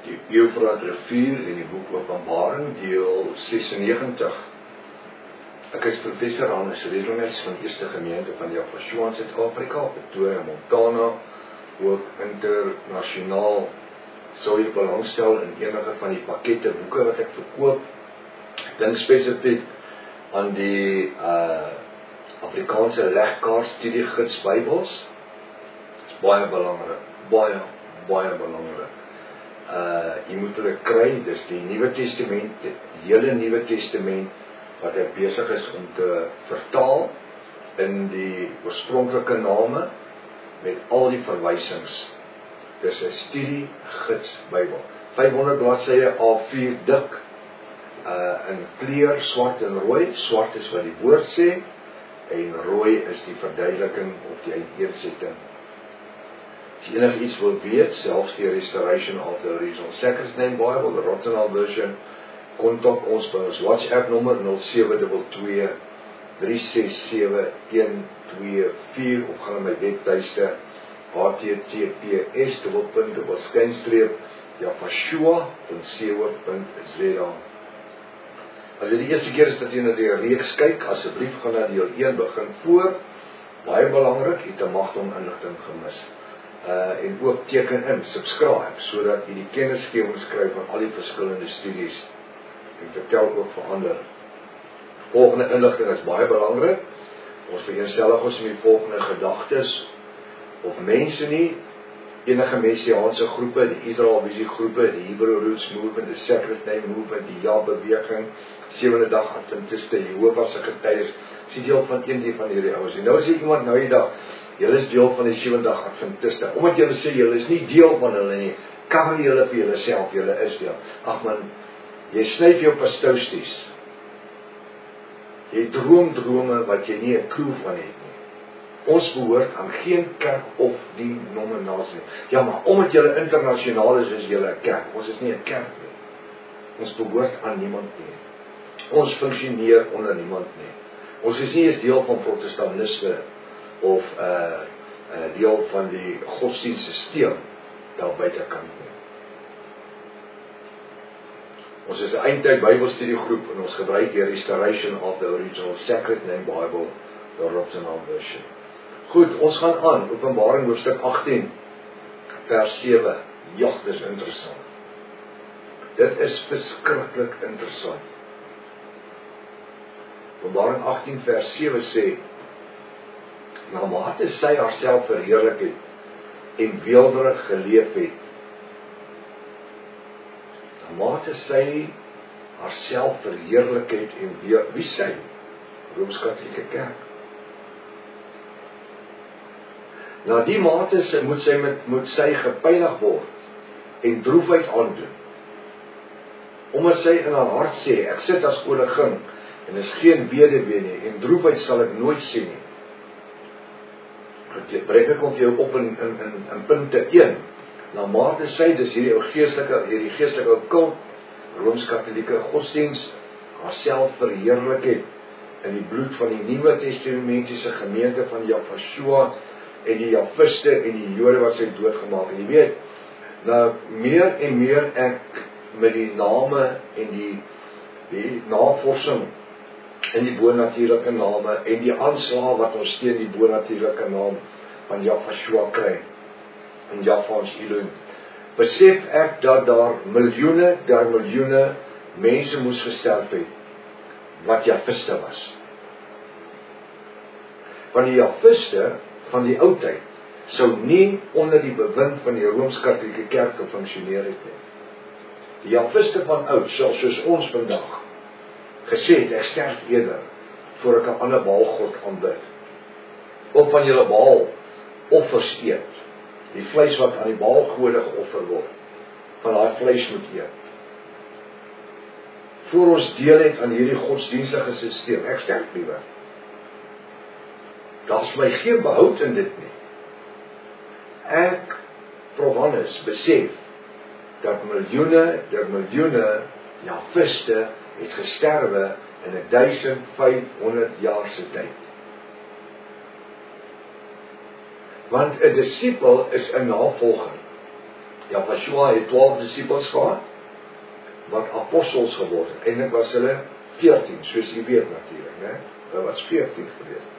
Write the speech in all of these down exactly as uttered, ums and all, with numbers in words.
die Eufraat rivier in die boek Openbaring, deel sesennegentig. Ek is professor Hannes Redelmets van Eerste Gemeente van Javashua in Suid-Afrika, Pretoria, Montana, ook internasionaal sou jy belangstel in enige van die pakkette boeke wat ek verkoop. Ek dink spesifiek aan die uh, Afrikaanse legkaart studiegids Bybels. Dit is baie belangrik, baie, baie belangrik. Uh, jy moet hulle kry, dis die Nuwe Testament, die hele Nuwe Testament, wat ek besig is om te vertaal in die oorspronklike name, met al die verwysings. Dis 'n studiegids Bybel. vyfhonderd bladsye A vier dik, uh, in kleur, swart en rooi. Swart is wat die woord sê, en rooi is die verduideliking of die uiteensetting. As jy enig iets wil weet, selfs die Restoration of the Original Sacred Name Bible, the Rottenhall version, kontak ons by ons WhatsApp nommer nul sewe twee twee, drie ses sewe, een twee vier of gaan na my webtuiste h t t p s dubbelpunt dubbel skynstreep javashua punt co punt z a. As dit die eerste keer is dat jy na die reeks kyk, asseblief gaan na deel een begin voor. Baie belangrik, jy het 'n magdom inligting gemis. Uh, en ook teken in, subscribe, sodat jy die kennisgewings kry van al die verskillende studies. En vertel ook vir ander. Volgende inligting is baie belangrik. Ons vereenselwig ons met die volgende gedagtes of mense nie, enige messiaanse groepe, die Israel Visie groepe, die Hebrew Roots Movement, die Sacred Name Movement, die Ja-beweging, sewende dag Adventiste, Jehovah's getuies, is die deel van een die van hierdie ouens. En nou sê iemand nou die dag, julle is deel van die sewende dag Adventiste, omdat julle sê julle is nie deel van hulle nie, kan julle vir julle self, julle is deel. Ag man, jy snyf jou pastousties. Jy droom drome wat jy nie 'n klou van het nie. Ons behoort aan geen kerk of denominasie. Ja, maar omdat julle internasionaal is, is julle 'n kerk. Ons is nie 'n kerk nie. Ons behoort aan niemand nie. Ons funksioneer onder niemand nie. Ons is nie eens deel van protestantisme of uh, uh, deel van die godsdienstsysteem daar buitekant nie. Ons is 'n eindtyd Bybelstudiegroep en ons gebruik die Restoration of the Original Sacred Name Bible, the Rottenhall version. Goed, ons gaan aan, Openbaring hoofstuk agttien, vers sewe. Ja, dis interessant. Dit is verskriklik interessant. Openbaring agttien vers sewe sê, na mate sy haarself verheerlik het en weelderig geleef het, na mate sy haarself verheerlik het en weer, wie sy? Rooms-Katolieke Kerk. Na die mate sy, moet, sy met, moet sy gepeinig word en droefheid aandoen, omdat sy in haar hart sê, ek sit as koningin en is geen weduwee nie, en droefheid sal ek nooit sien nie. Ek breek ek op jou op in, in, in, in punte een, na mate sy, dus hierdie ou geestelike, hierdie geestelike ou kult, Rooms-Katolieke godsdienst, haarself verheerlik het, in die bloed van die Nuwe Testamentiese gemeente van Javashua, en die Javiste en die Jode wat sy doodgemaak. En jy weet, nou meer en meer ek met die name en die, die navorsing en die bonatuurlike name en die aanslag wat ons teen die bonatuurlike naam van Javashua kry, en Javans Elohim, besef ek dat daar miljoene, daar miljoene mense moes gesterf het, wat Javiste was. Van die Javiste van die oudheid sou nie onder die bewind van die Rooms-Katolieke Kerk gefunksioneer het nie. Die Javiste van oud, selfs soos ons vandag, gesê het, ek sterf eerder, voor ek 'n ander baalgod aanbid. Op van julle baal offers eet, die vleis wat aan die baalgode geoffer word, van daai vleis moet eet. Voor ons deel het aan hierdie godsdienstige sisteem, ek sterf liewer. Daar is my geen behoud in dit nie. Ek, Prof Hannes, besef dat miljoene, der miljoene Javiste het gesterwe in duisend vyfhonderd jaar se tyd. Want 'n disipel is 'n navolger. Joshua het twaalf disippels gehad, wat apostels geword het. Eintlik was hulle veertien, soos jy weet natuurlik, né? Hulle was veertien geweest.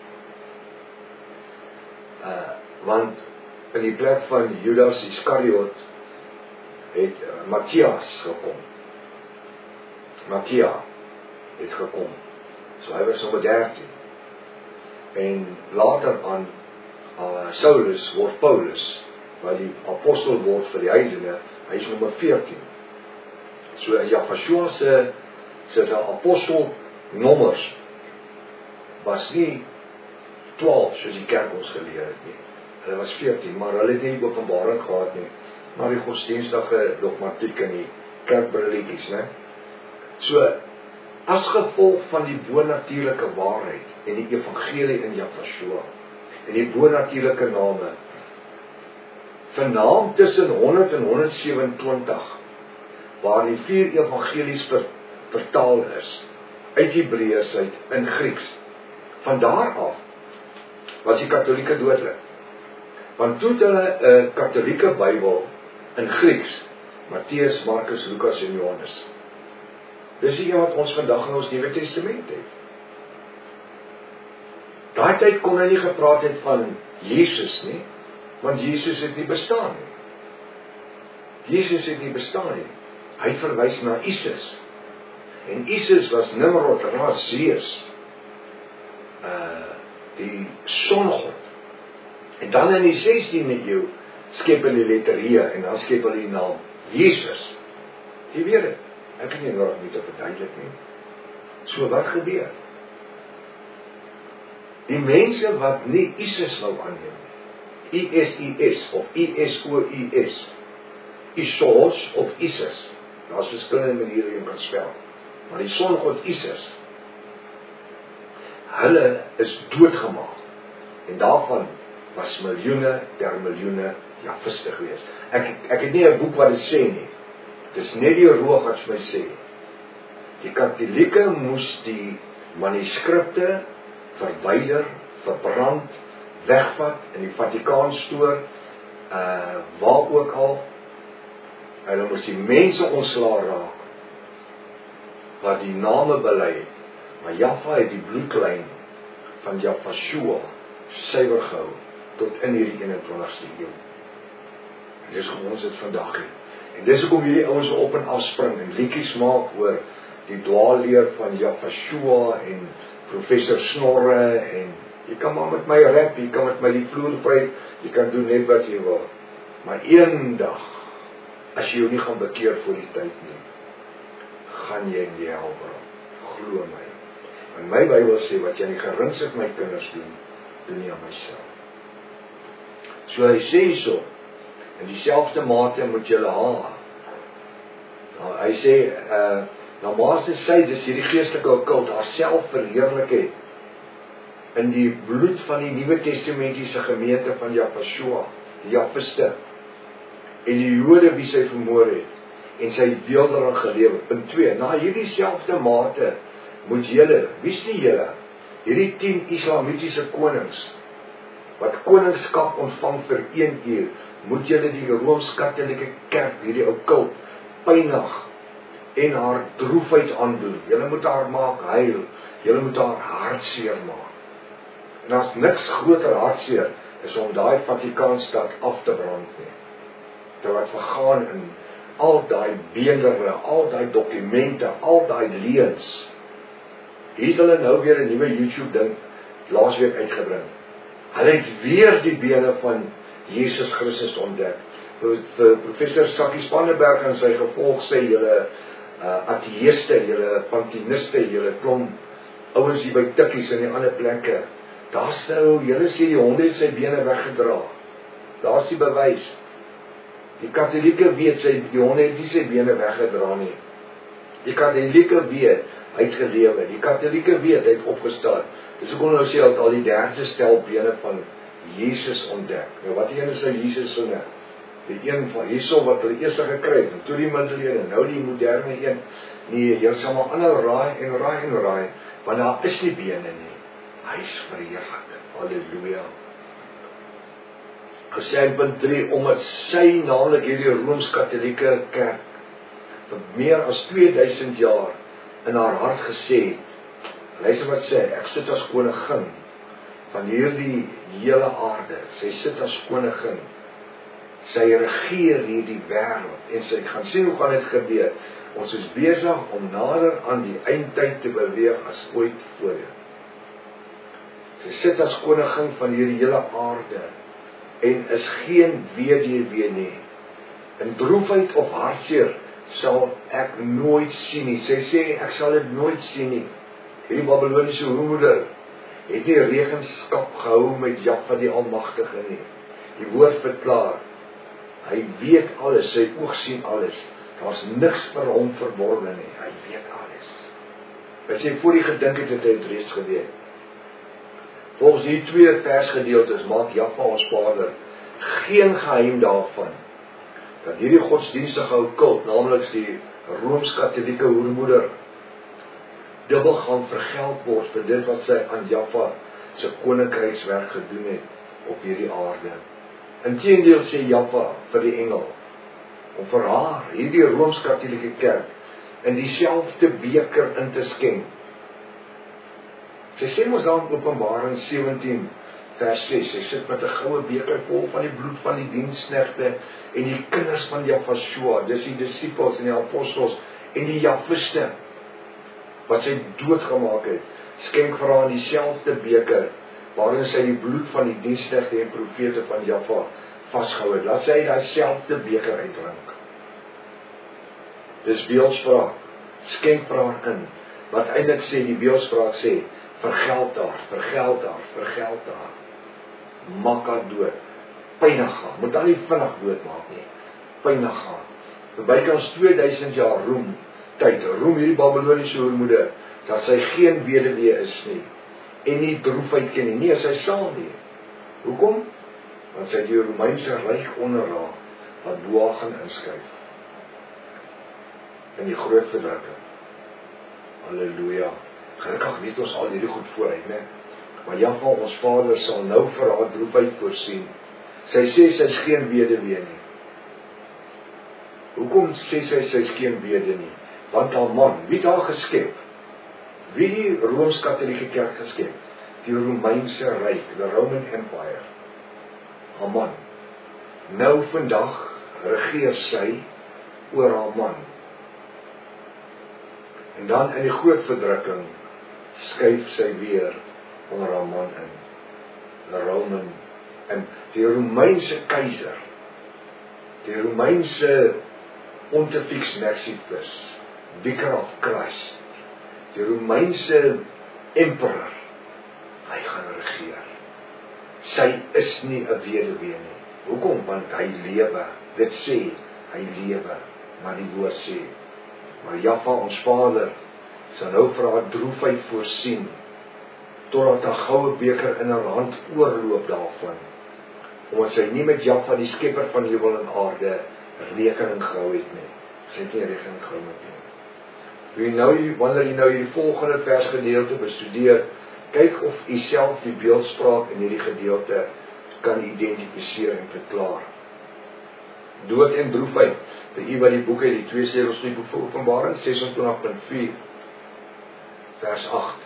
Uh, want in die plek van Judas Iskariot het uh, Matthias gekom. Matthia het gekom. So hy was nommer dertien. En later aan uh, Saulus word Paulus, wat die apostel word vir die heidene, hy is nommer veertien. So in Joshua se se apostel nommers was nie twaalf soos die kerk ons geleer het nie. Hulle was veertien, maar hulle het nie die openbaring gehad nie, maar die godsdienstige dogmatiek en die kerkbrilletjies, né? So as gevolg van die bonatuurlike waarheid en die evangelie in Joshua en die bonatuurlike name, vernaam tussen honderd en honderd sewenentwintig, waar die vier evangelies ver, vertaal is, uit Hebreëus uit in Grieks. Van daar af was die katholieke doodlik. Want toe het hulle 'n katholieke Bybel in Grieks, Matteus, Markus, Lukas en Johannes. Dis die een wat ons vandag in ons Nuwe Testament het. Daai tyd kon hy nie gepraat het van Jesus nie, want Jesus het nie bestaan nie. Jesus het nie bestaan nie. Hy verwys na Isis. En Isis was Nimrod, Ra, Zeus, uh, die songod. En dan in die sestiende eeu skep hulle die letter H en dan skep hulle die naam Jesus. Jy weet het, ek kan nie nog nie te verduidelik nie. So wat gebeur? Die mense wat nie Isis wou aanneem, I S I S of I S O I S, Isos of Isis, daar is verskillende maniere jy kan spel, maar die songod Isis, hulle is doodgemaak, en daarvan was miljoene der miljoene Jafiste gewees. Ek, ek het nie 'n boek wat dit sê nie, dit is net die roog wat vir my sê. Die katholieke moes die manuskripte verwyder, verbrand, wegvat, in die Vatikaan stoor, uh, waar ook al, en dan moes die mense ontslae raak, wat die name bely het, maar Jaffa het die bloedlyn van Joshua suiwer gehou, tot in hierdie eenentwintigste eeu. En dis hoe ons dit vandag het. En dis hoekom hierdie ouens op en afspring, en liedjies maak oor die dwaalleer van Joshua, en professor Snorre, en jy kan maar met my rap, jy kan met my die vloer vry, jy kan doen net wat jy wil. Maar een dag, as jy jou nie gaan bekeer voor die tyd nie, gaan jy in die hel brand. Glo my. En my Bybel sê, wat jy in die gerings het my kinders doen, doen nie aan myself. So hy sê so, in dieselfde mate moet julle haal. Nou, hy sê, uh, nou maar sy sê, dis hierdie geestelike occult, haar self verheerlik het, in die bloed van die Nuwe Testamentiese gemeente van Joshua, die Jafiste, en die Jode wie sy vermoor het, en sy beeld daarin gelewe. Punt twee, na hierdie selfde mate, moet julle, wie is die julle? Hierdie tien islamitiese konings, wat koningskap ontvang vir een uur, moet julle die Rooms-Katolieke kerk, hierdie occult, pynig, en haar droefheid aandoen. Julle moet haar maak huil, julle moet haar hartseer maak. En as niks groter hartseer, is om daai Vatikaanstad af te brand nie. Terwyl wat vergaan in al daai beendere, al daai dokumente, al daai leuns. Hier het hulle nou weer 'n nuwe YouTube ding, laasweek uitgebring. Hulle het weer die bene van Jesus Christus ontdek. Vir professor Sakkie Spanneberg en sy gevolg sê julle uh, ateïste, julle pantiniste, julle klomp ouens hier by tikkies en die ander plekke. Daar's nou, julle sê die honde het sy bene weggedra. Daar's die bewys. Die katholieke weet sy die honde het nie sy bene weggedra nie. Die katholieke weet hy het gelewe. Die katholieke weet hy het opgestaan. Dis hoekom nou sê dat al die derde stel bene van Jesus ontdek. Nou wat een is nou Jesus sinne? Die een van hierso wat hulle eers gekry het, en toe die middeleeuwe, nou die moderne een. Nee, jy sal maar aanhou raai en raai en raai, want daar is nie bene nie. Hy is verheerlik. Halleluja. gesê in punt drie, omdat sy, naamlik hierdie Rooms-Katholieke kerk, vir meer as twee duisend jaar in haar hart gesê het, luister wat sê, ek sit as koningin van hierdie hele aarde, sy sit as koningin, sy regeer hierdie wêreld, en sy gaan sien hoe gaan dit gebeur, ons is besig om nader aan die eindtyd te beweeg as ooit voorheen. Sy sit as koningin van hierdie hele aarde, en is geen weduwee nie. In droefheid of hartseer sal ek nooit sien nie. Sy sê, ek sal dit nooit sien nie. Hierdie Babyloniese hoermoeder het nie regenskap gehou met Jahwe die Almagtige nie. Die woord verklaar, hy weet alles, sy oog sien alles. Daar's niks vir hom verborge nie. Hy weet alles. As jy voor die gedink het, het hy het reeds geweet. Volgens die twee versgedeeltes maak Jahwe ons Vader geen geheim daarvan dat hierdie godsdienstige ou kult, naamlik die Rooms-Katholieke hoermoeder, dubbel gaan vergeld word vir dit wat sy aan Jahwe se koninkrykswerk gedoen het op hierdie aarde. Inteendeel sê Jahwe vir die engel om vir haar, hierdie Rooms-Katholieke kerk, in dieselfde beker in te skenk. Sy sê ons dan in Openbaring sewentien vers ses, sy sit met 'n goue beker vol van die bloed van die diensknegte en die kinders van Jahwe, dis die disippels en die apostels en die Jahwiste wat sy doodgemaak het, skenk vir haar dieselfde beker waarin sy die bloed van die diensknegte en profete van Jahwe vasgehou het. Laat sy daai selfde beker uitdrink. Dis beeldspraak, skenk vir haar in, wat eintlik sê, die beeldspraak sê, vergeld haar, vergeld haar, vergeld haar. Maak haar dood, pynig haar, moet haar nie vinnig doodmaak nie, pynig haar. Vir bykans twee duisend jaar roem, tyd, roem hierdie Babyloniese hoermoeder, dat sy geen weduwee is nie, en nie droefheid ken nie, nee, sy sal nie. Hoekom? Want sy die Romeinse ryk onderraag, wat bo haar gaan inskryf, in die groot verdrukking. Halleluja. Gelukkig weet ons al hierdie goed vooruit, né? Maar Jahwe, ons Vader, sal nou vir haar droefheid voorsien. Sy sê sy is geen weduwee nie. Hoekom sê sy sy is geen weduwee nie? Want haar man, wie het haar geskep? Wie die Rooms-Katholieke kerk geskep? Die Romeinse ryk, the Roman Empire. Haar man. Nou vandag regeer sy oor haar man. En dan in die groot verdrukking skuif sy weer onder haar man in. The Roman, en die Romeinse keiser, die Romeinse Pontifex Maximus, Vicar of Christ, die Romeinse emperor, hy gaan regeer. Sy is nie 'n weduwee nie. Hoekom? Want hy lewe. Dit sê, hy lewe, maar die woord sê, maar Jahwe, ons Vader, sal nou vir haar droefheid voorsien, totdat haar goue beker in haar hand oorloop daarvan, omdat sy nie met Jahwe, die skepper van hemel en aarde, rekening gehou het nie. Sy het nie rekening gehou met nie. Wie nou, wanneer jy nou hierdie volgende versgedeelte bestudeer, kyk of jy self die beeldspraak in hierdie gedeelte kan identifiseer en verklaar. Dood en droefheid, vir u wat die boek het, die twee sleutels van die boek van Openbaring, ses en twintig punt vier, vers agt.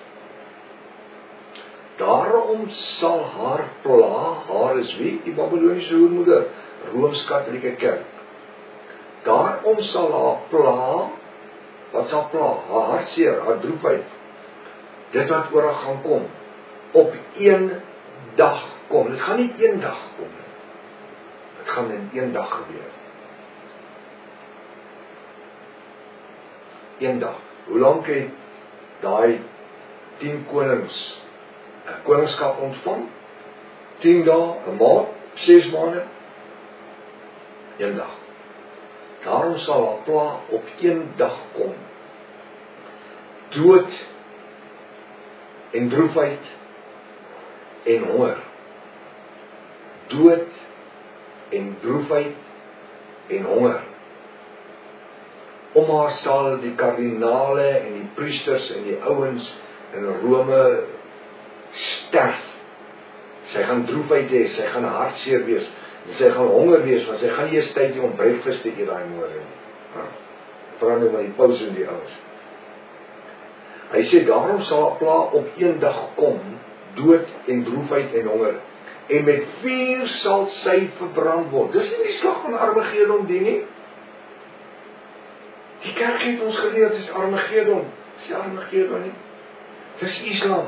Daarom sal haar pla, haar is wie? Die Babyloniese hoermoeder, Rooms-Katholieke kerk. Daarom sal haar pla, wat sal pla? Haar hartseer, haar droefheid, dit wat oor haar gaan kom, op een dag kom. Dit gaan nie een dag kom nie. Dit gaan in een dag gebeur. Een dag. Hoe lank het daai tien konings 'n koningskap ontvang? tien dae, 'n maand, ses maande? Een dag. Daarom sal haar pla op een dag kom. Dood en droefheid en honger. Dood en droefheid en honger. Om haar sal die kardinale en die priesters en die ouens in Rome sterf. Sy gaan droefheid hê, sy gaan hartseer wees, En sy gaan honger wees, want sy gaan nie eers tyd hê om breakfast te eet daai môre nie. Ja. Verander met die pause in die ouens. Hy sê, daarom sal 'n plaag op een dag kom, dood en droefheid en honger, en met vuur sal sy verbrand word. Dis nie die slag van Armagedon die nie. Die kerk het ons geleer, dit is Armagedon. Dis nie Armagedon nie. Dis Islam.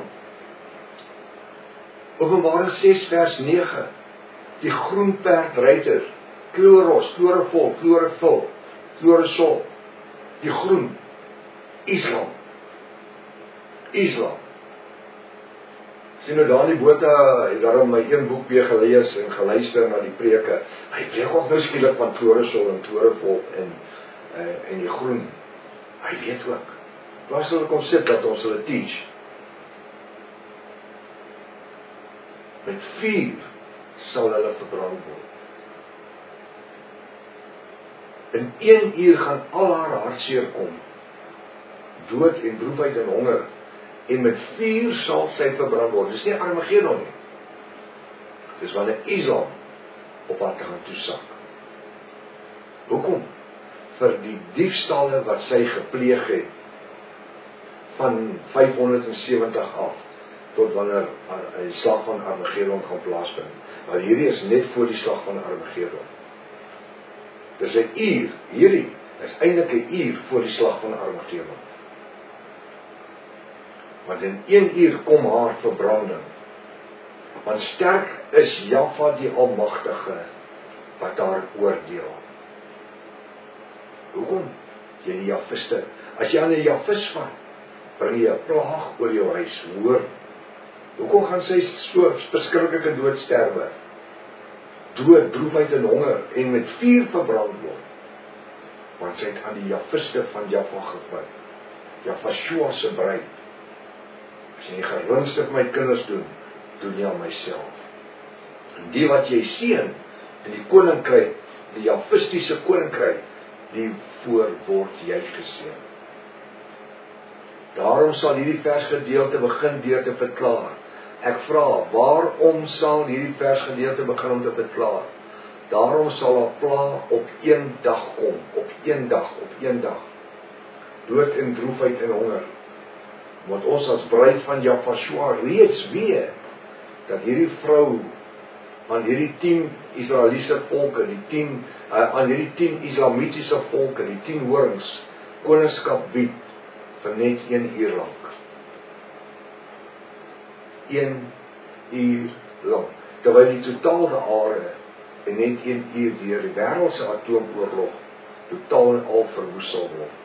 Openbaring ses vers nege. Die groen perd ruiter, chloros, chlorofol, chlorofil, chloresol. Die groen. Islam. Islam. Sien nou daar in die Botha, het daarom my een boek weer gelees en geluister na die preke. Hy preek ook nou skielik van chloresol en chlorofol en uh, en die groen. Hy weet ook. Waar sal ek kom sit dat ons hulle teach? Met vuur sal hulle verbrand word. In een uur gaan al haar hartseer kom. Dood en droefheid en honger. En met vuur sal sy verbrand word. Dis nie Armagedon nie. Dis wanneer Islam op haar te gaan toesak. Hoekom? Vir die diefstalle wat sy gepleeg het van vyfhonderdsewentig af tot wanneer die slag van Armagedon gaan plaasvind. Maar hierdie is net voor die slag van Armagedon. Dis 'n uur, hierdie is eintlik 'n uur voor die slag van Armagedon. Want in een uur kom haar verbranding. Want sterk is Jahwe die Almagtige wat haar oordeel. Hoekom? Jy die Jafiste. As jy aan 'n Jafis vat, bring jy 'n plaag oor jou huis, hoor. Hoekom gaan sy so beskruiklik en dood sterwe? Dood, droefheid en honger en met vuur verbrand word. Want sy het aan die Jafiste van Jahwe gevat. Jafashua se bruid. As jy die gewinste van my kinders doen, doen jy aan myself. En die wat jy seën in die koninkryk, die Jafistiese koninkryk, die voor word jy geseën. Daarom sal hierdie versgedeelte begin deur te verklaar. Ek vra, waarom sal hierdie versgedeelte begin om te verklaar? Daarom sal 'n plaag op een dag kom, op een dag, op een dag. Dood en droefheid en honger. Want ons as bruid van Jafashua reeds weet, dat hierdie vrou, aan hierdie tien Israeliese volke, die tien, uh, aan hierdie tien Islamitiese volke, die tien horings, koningskap bied, vir net een uur lang. Een uur lang. Terwyl die totale aarde en net een uur deur die wêreldse atoomoorlog totaal en al verwoes sal word.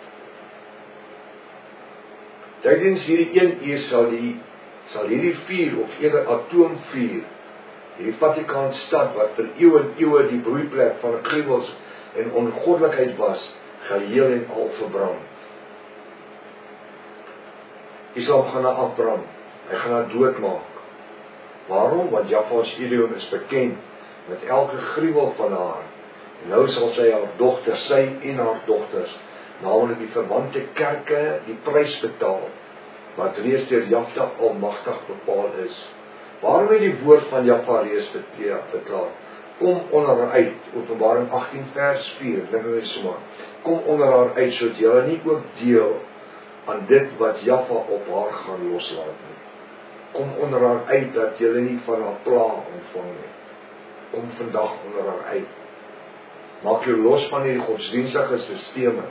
Tydens hierdie een uur sal die sal hierdie vuur of eerder atoomvuur, hierdie Vatikaanstad wat vir eeue en eeue die broeiplek van gruwels en ongoddelikheid was, geheel en al verbrand. Islam gaan haar afbrand. Hy gaan haar doodmaak. Waarom? Want Jahwe's Edom is bekend met elke gruwel van haar. En nou sal sy haar dogter, sy en haar dogters, naamlik die verwante kerke, die prys betaal, wat reeds deur Jahwe almagtig bepaal is. Waarom het die woord van Jahwe reeds verklaar? Kom onder haar uit, Openbaring agttien vers vier, dink ek sommer. Kom onder haar uit, sodat jy nie ook deel aan dit wat Jahwe op haar gaan loslaat nie. Kom onder haar uit, dat jy nie van haar plaag ontvang nie. Kom vandag onder haar uit. Maak jou los van hierdie godsdienstige sisteme.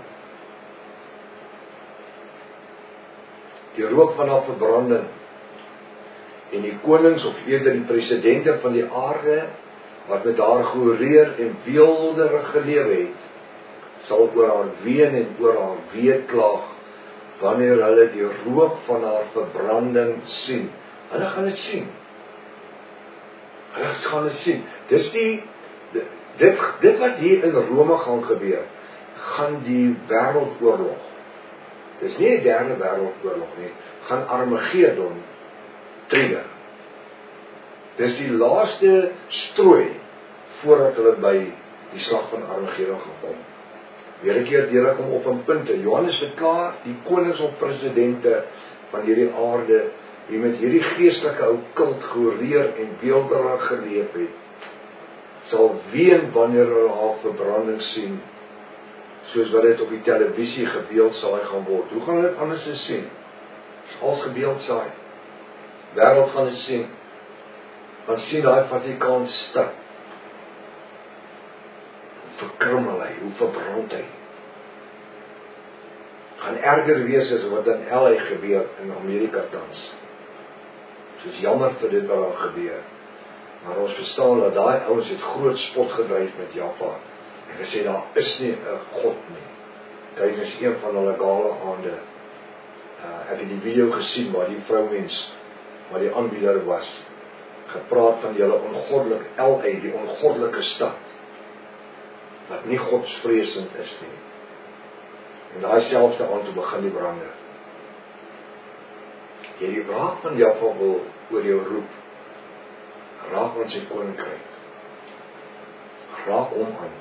Die rook van haar verbranding en die konings of eerder die presidente van die aarde wat met haar gehoreer en weelderig geleef het, sal oor haar ween en oor haar weeklaag wanneer hulle die rook van haar verbranding sien. Hulle gaan dit sien. Hulle gaan dit sien. Dis die dit dit wat hier in Rome gaan gebeur, gaan die wêreldoorlog. Dis nie 'n derde wêreldoorlog nie, gaan Armagedon trigger. Dis die laaste strooi voordat hulle by die slag van Armagedon gaan kom. Weer 'n keer deel ek hom op in punte. Johannes verklaar die konings of presidente van hierdie aarde, wie met hierdie geestelike ou kult gehoreer en weelderig geleef het, sal ween wanneer hulle haar verbranding sien, soos wat dit op die televisie gebeeldsaai gaan word. Hoe gaan dit anders eens sien? Als gebeeldsaai. Wêreld gaan dit sien. Want sien daai Vatikaan stad. Hoe verkrummel hy, hoe verbrand hy. Gaan erger wees as wat in L A gebeur in Amerika tans. Het is jammer vir dit wat daar gebeur. Maar ons verstaan dat daai ouens het groot spot gedryf met Jaffa. En gesê daar is nie 'n God nie. Tydens een van hulle gale aande. Uh, ek het die video gesien waar die vrouwens, waar die aanbieder was, gepraat van julle ongoddelike L A, die ongoddelike stad, wat nie godsvreesend is nie. En daai selfde aand toe begin die brande. Jy die wraak van Jaffa wil oor jou roep, raak aan sy koninkryk. Raak hom aan.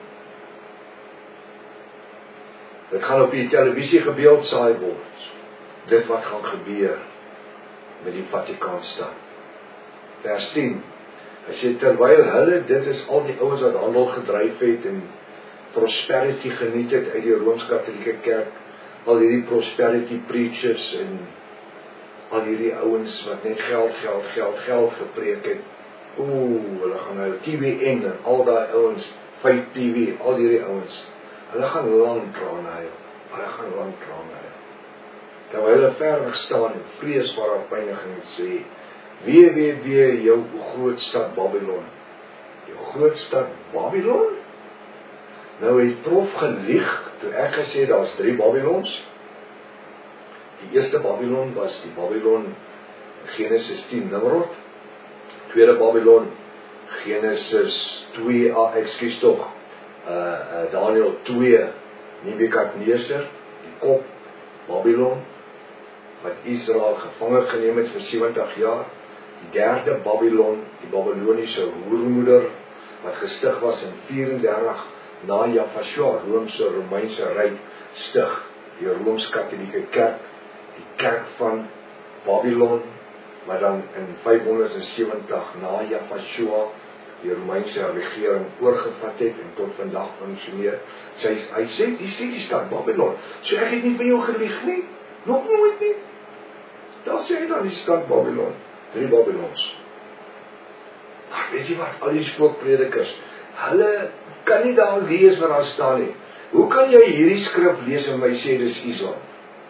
Dit gaan op die televisie gebeeldsaai word. Dit wat gaan gebeur met die Vatikaanstad. Vers tien. Hy sê terwyl hulle, dit is al die ouens wat handel gedryf het en prosperity geniet het uit die Rooms-Katholieke Kerk, al hierdie prosperity preachers en al hierdie ouens wat net geld, geld, geld, geld gepreek het. Oeh, hulle gaan nou T V N en al die ouens, Fight T V, al hierdie ouens, hulle gaan lang trane huil, hulle gaan lang trane huil. Terwyl hulle ver staan en vreesbare pyniging sê, wee, wee, wee, jou groot stad Babylon. Jou groot stad Babylon? Nou het prof gelieg, toe ek gesê, daar is drie Babylons. Die eerste Babylon was die Babylon, Genesis tien, Nimrod. Tweede Babylon, Genesis twee, ah, ekskuus tog, uh, uh, Daniel twee, Nebukadneser, die kop, Babylon, wat Israel gevangen geneem het vir sewentig jaar. Die derde Babylon, die Babyloniese hoermoeder, wat gestig was in vierendertig na Jaffa, Roomse, Romeinse Ryk, stig die Rooms-Katholieke Kerk, die kerk van Babylon, wat dan in vyfhonderdsewentig na Jaffa die Romeinse regering oorgevat het en tot vandag functioneer. Sy, hy sê, die sê die stad Babylon, so ek het nie van jou gelieg nie, nog nooit nie. Daar sê hy dan die stad Babylon, drie Babylons. Maar weet jy wat, al die spookpredikers, hulle kan nie daar lees wat daar staan nie. Hoe kan jy hierdie skrif lees en my sê dis Islam?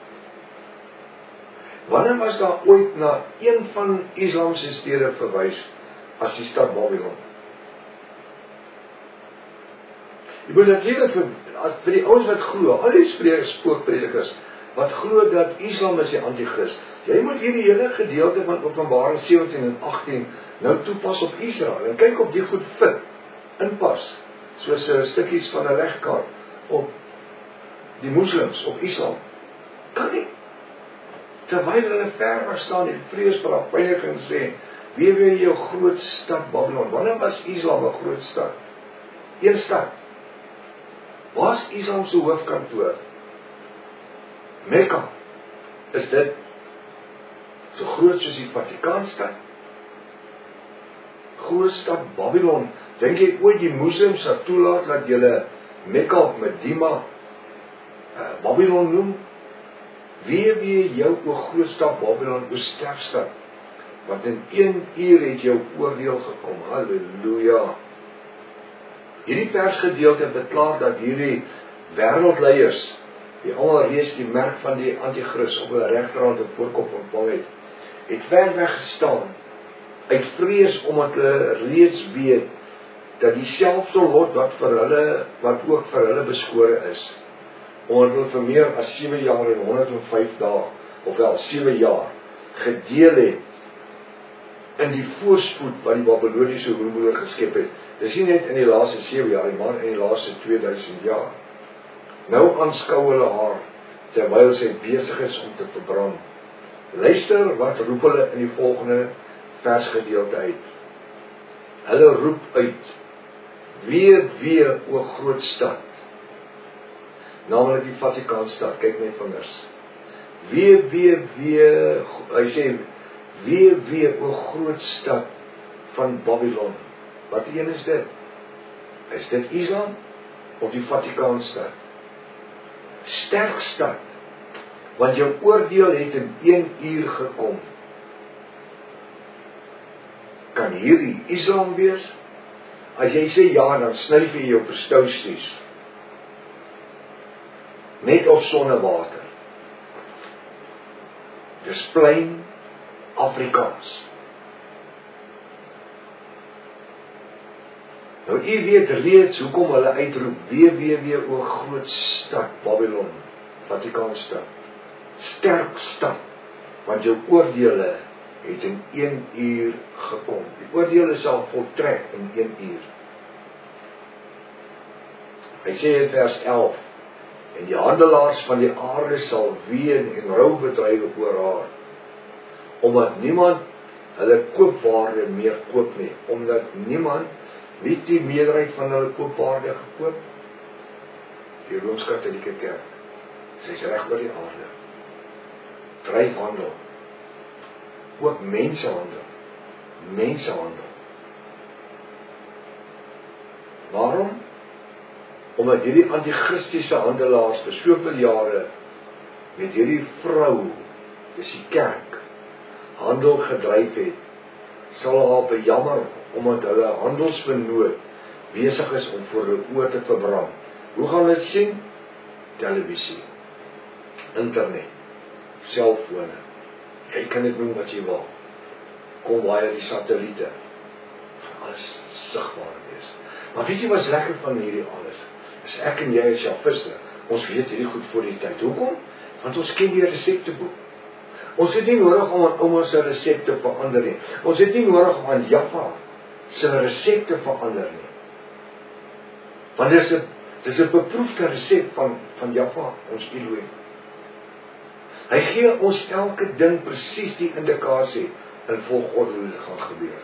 Wanneer was daar ooit na een van Islamse stede verwys as die stad Babylon? Jy moet natuurlijk vir, as, vir die ouens wat glo, al die spookpredikers, wat glo dat Islam is die antichrist, jy moet hierdie hele gedeelte van Openbaring sewentien en agtien nou toepas op Israel, en kyk op die goed fit, inpas, soos uh, stukkies van 'n legkaart, op die moslims, op Islam. Kan nie. Terwyl hulle ver weg staan en vreesbare pyniging sê, wie weer jou groot stad Babylon? Wanneer was Islam 'n groot stad? Een stad. Waar is Islam se hoofkantoor? Mekka. Is dit so groot soos die Vatikaanstad? Groot stad Babylon. Dink jy ooit die moslims sal toelaat dat julle Mekka of Medina uh, Babylon noem? Wie wie jou o groot stad Babylon, o sterfstad, want in een uur het jou oordeel gekom. Halleluja. Hierdie versgedeelte beklaar dat hierdie wêreldleiers, die almal reeds die merk van die antichrist op hulle regterhand en voorkop ontvang het, het ver weg gestaan, uit vrees omdat hulle reeds weet, dat die selfde lot wat vir hulle, wat ook vir hulle beskore is, omdat hulle vir meer as sewe jaar en honderd en vyf dae, ofwel sewe jaar, gedeel het in die voorspoed wat die Babyloniese hoermoeder geskep het. Dis nie net in die laaste sewe jaar, maar in die laaste tweeduisend jaar. Nou aanskou hulle haar, terwyl sy besig is om te verbrand. Luister, wat roep hulle in die volgende versgedeelte uit. Hulle roep uit, weer, weer, o groot stad, naamlik die Vatikaanstad, kyk net vingers. Weer, weer, weer, hy sê, weer, weer, o groot stad van Babylon. Wat een is dit? Is dit Islam of die Vatikaanstad? Sterk stad, want jou oordeel het in een uur gekom. Kan hierdie Islam wees? As jy sê ja, dan snyf jy jou pistousies. Met of sonder water. Dis plain Afrikaans. Nou, u weet reeds hoekom hulle uitroep W W W o groot stad, Babylon, Vatikaanstad. Sterk stad, want jou oordeele het in een uur gekom. Die oordeele sal voltrek in een uur. Hy sê in vers elf, en die handelaars van die aarde sal ween en rou bedrywe oor haar, omdat niemand hulle koopwaarde meer koop nie, omdat niemand, wie die meerderheid van hulle koopwaarde gekoop? Die Rooms-Katholieke Kerk. Sy is reg oor die aarde. Dryfhandel. Ook mensehandel. Mensehandel. Waarom? Omdat hierdie antichristiese handelaars vir soveel jare met hierdie vrou, dis die kerk, handel gedryf het, sal haar bejammer, omdat hulle handelsvernoot besig is om voor hulle oë te verbrand. Hoe gaan dit sien? Televisie, internet, selfone, jy kan dit noem wat jy wil, kom baie die satelliete, alles sigbaar wees. Maar weet jy wat is lekker van hierdie alles? Is ek en jy as Javiste, ons weet hierdie goed voor die tyd. Hoekom? Want ons ken die resepteboek. Ons het nie nodig om aan ouma se resep te verander nie. Ons het nie nodig om aan Jaffa se resep te verander nie. Want dit is 'n dis 'n beproefde resep van van Jaffa, ons Elohim. Hy gee ons elke ding presies die indikasie in volgorde hoe dit gaan gebeur.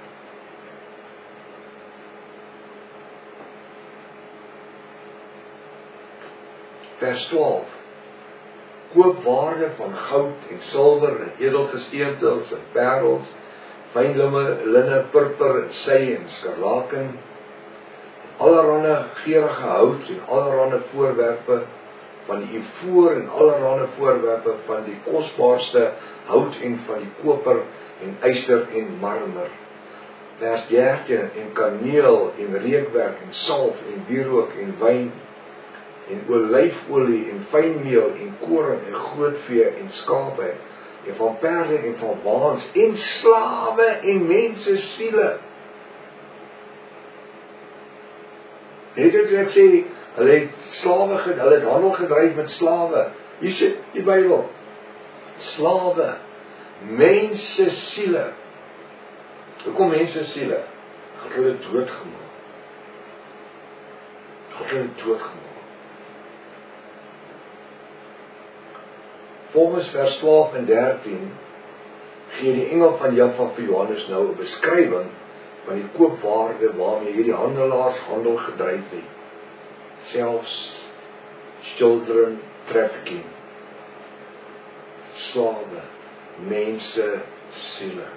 Vers twaalf. Koopwaarde van goud en silwer en edelgesteentes en parels, fynlimme, linne, purper en sy en skarlaken, allerhande geurige hout en allerhande voorwerpe van die ivoor en allerhande voorwerpe van die kosbaarste hout en van die koper en yster en marmer. Vers dertien, en kaneel en reukwerk en salf en wierook en wyn en olyfolie en fynmeel en koring en grootvee en skape en van perde en van waans en slawe en mense siele. Net het ek sê, hulle het slawe, hulle het handel gedryf met slawe. Hier sit die Bybel. Slawe, mense siele. Hoekom mense siele? Het hulle doodgemaak. Het hulle doodgemaak. Volgens vers twaalf en dertien gee die engel van Jaffa vir Johannes nou 'n beskrywing van die koopwaarde waarmee hierdie handelaars handel gedryf het. Selfs children trafficking, slawe, mense siele.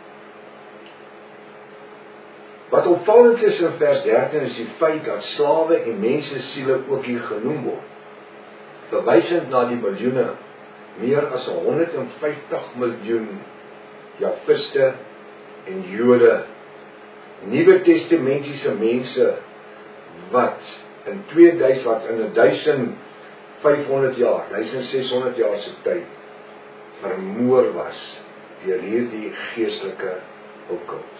Wat opvallend is in vers dertien is die feit dat slawe en mense siele ook hier genoem word, verwysend na die miljoene, meer as honderd en vyftig miljoen Javiste en Jode, Nuwe Testamentiese mense wat in tweeduisend wat in duisend vyfhonderd jaar, duisend seshonderd jaar se tyd vermoor was deur hierdie geestelike okkult.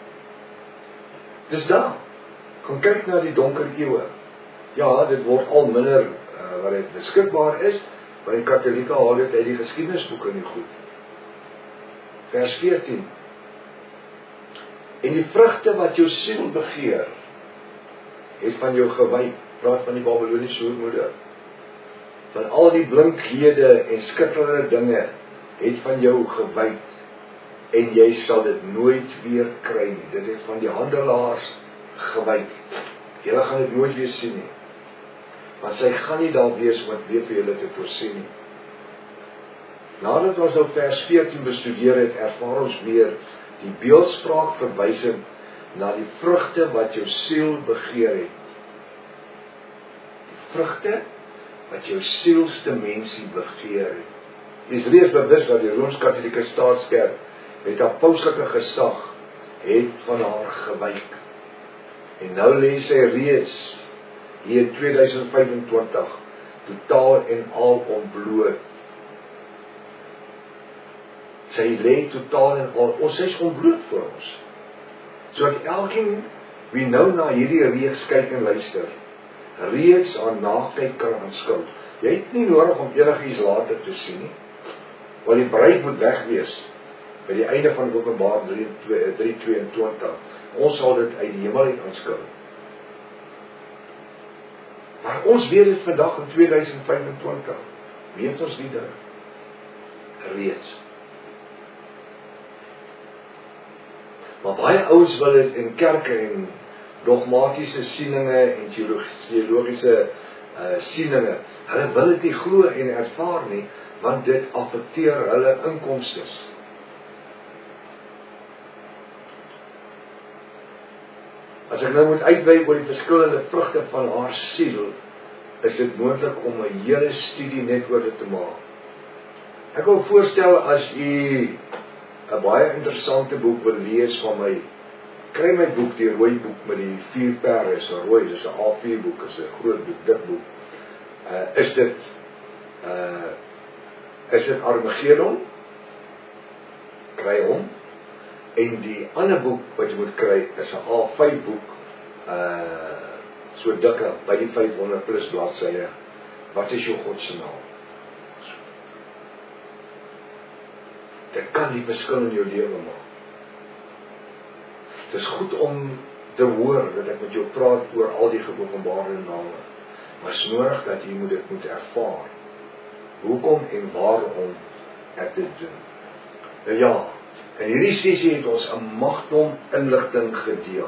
Dis daar. Kom kyk na die donker eeue. Ja, dit word al minder uh, wat dit beskikbaar is. Maar die Katholieke haal dit uit die geskiedenisboeke nie goed. Vers veertien. En die vrugte wat jou siel begeer, het van jou gewyk, praat van die Babyloniese hoermoeder. Van al die blinkhede en skitterende dinge, het van jou gewyk, en jy sal dit nooit weer kry nie. Dit het van die handelaars gewyk. Julle gaan dit nooit weer sien nie. Want sy gaan nie daar wees om het weer vir julle te voorsien nie. Nadat ons nou vers veertien bestudeer het, ervaar ons weer die beeldspraak verwysing na die vrugte wat jou siel begeer het. Die vrugte wat jou sielsdimensie begeer het. Jy is reeds bewus dat die Rooms-Katolieke Staatskerk met haar pauslike gesag het van haar gewyk. En nou lê sy reeds hier in tweeduisend vyfentwintig totaal en al ontbloot. Sy lê totaal en al, ons is ontbloot vir ons. So dat elkeen wie nou na hierdie reeks kyk en luister, reeds aan nakyk kan aanskou. Jy het nie nodig om enigiets later te sien nie, want die bruid moet weg wees by die einde van Openbaring drie tweeëntwintig. Ons sal dit uit die hemel uit aanskou. Maar ons weet dit vandag in tweeduisend vyfentwintig. Weet ons die ding? Reeds. Maar baie ouens wil dit in kerke en dogmatiese sieninge en teologiese uh, sieninge, hulle wil dit nie glo en ervaar nie, want dit affekteer hulle inkomstes. As ek nou moet uitwy oor die verskillende vrugte van haar siel, is dit moontlik om 'n hele studie net oor dit te maak. Ek wil voorstel as u 'n baie interessante boek wil lees van my, kry my boek, die rooi boek met die vier perde, is 'n rooi, dis 'n A vier boek, is 'n groot boek, dik boek. Uh, is dit uh, is dit Armageddon? Kry hom. En die ander boek wat jy moet kry, is 'n A vyf boek, uh, so dikke, by die vyfhonderd plus bladsye. Wat is jou God se naam? Dit kan die verskil in jou lewe maak. Het is goed om te hoor dat ek met jou praat oor al die geopenbaarde name, maar is nodig dat jy moet dit moet ervaar. Hoekom en waarom ek dit doen? Nou ja, in hierdie sessie het ons 'n magdom inligting gedeel.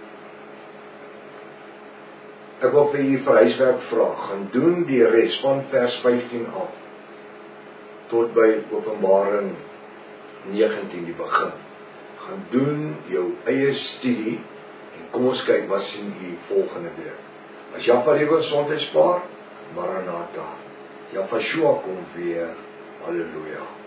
Ek wil vir u vir huiswerk vra, gaan doen die res van vers vyftien af tot by Openbaring negentien, die begin. Gaan doen jou eie studie en kom ons kyk wat sien u volgende week. As Jaffa die gesondheid spaar, Maranatha. Jaffa Shua kom weer. Halleluja.